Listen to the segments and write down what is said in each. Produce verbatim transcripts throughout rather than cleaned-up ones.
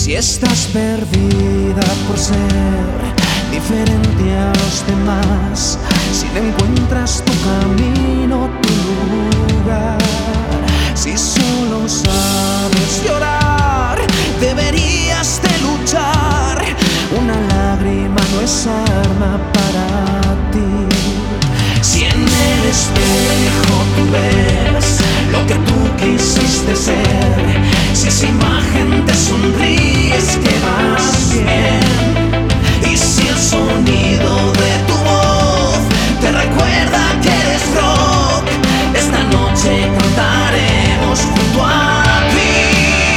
Si estás perdida por ser diferente a los demás, si no encuentras tu camino, tu lugar, si solo sabes llorar, deberías de luchar. Una lágrima no es arma para ti. Si en el espejo tú ves lo que tú quisiste ser, si esa imagen te sonríe, es que vas bien. Y si el sonido de tu voz te recuerda que eres rock, esta noche cantaremos junto a ti.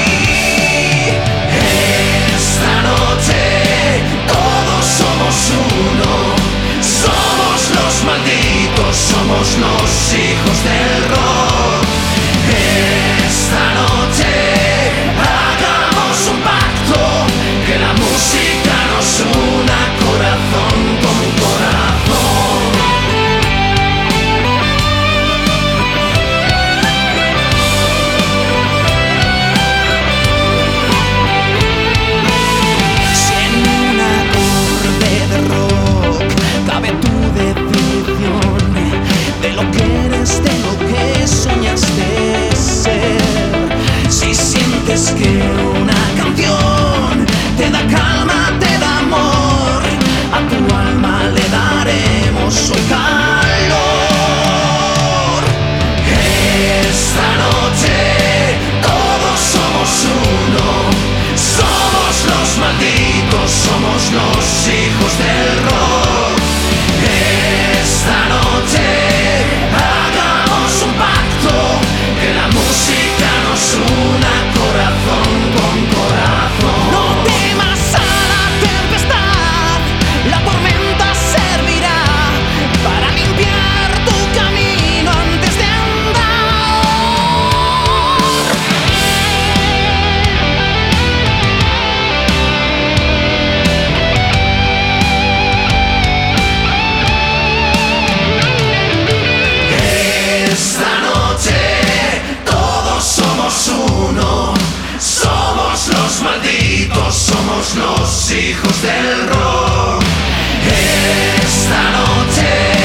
Esta noche todos somos uno, somos los malditos, somos los hijos del rock. Esta noche hagamos un pacto, que la música nos una corazón con corazón. Si en un acorde de rock cabe tu definición de lo que eres, de lo que soñaste ser, si sientes que una canción te da calma, te da amor, a tu alma le daremos hoy calor. Esta noche todos somos uno, somos los malditos, somos los hijos del rock. Esta noche hagamos un pacto, que la música nos una corazón con corazón. No temas a la tempestad, la tormenta servirá para limpiar tu camino antes de andar. Esta noche todos somos uno, somos los malditos, somos los hijos del rock. Esta noche